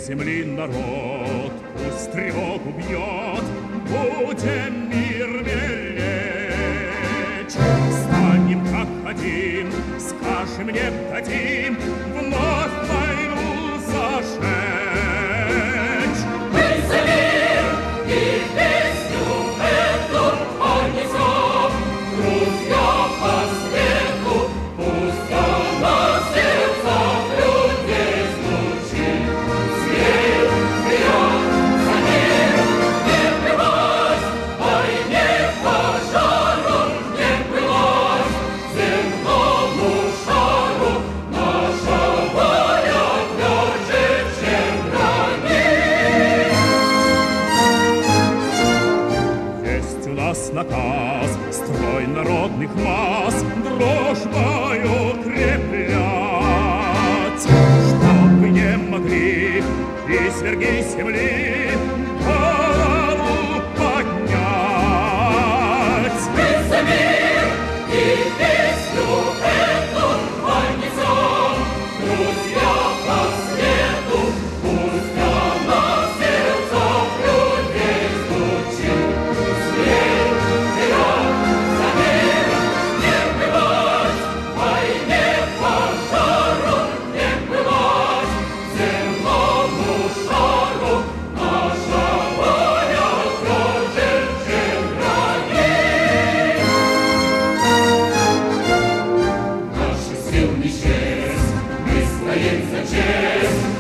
земли народ, пусть тревогу бьет, будем мир беречь. Станем как один, скажем, не дадим вновь войну зажечь. Мы за мир и песню эту понесем, друзья по свету, пусть она сердцах людей звучит. Свет вперед, за мир, не плевать, войне пожару не плевать, земному шару наша воля тверже, чем гранит. Есть у нас наказ, строй народных масс дружбою укреплять, чтоб не могли изверги земли голову поднять. Мы за мир и песню эту понесем, друзья по свету, пусть она в сердцах людей звучит. Свет вперед, за мир, не плевать, войне пожару не плевать, земному шару наша воля тверже, чем гранит. Наших сил не счесть, мы стоим за честь.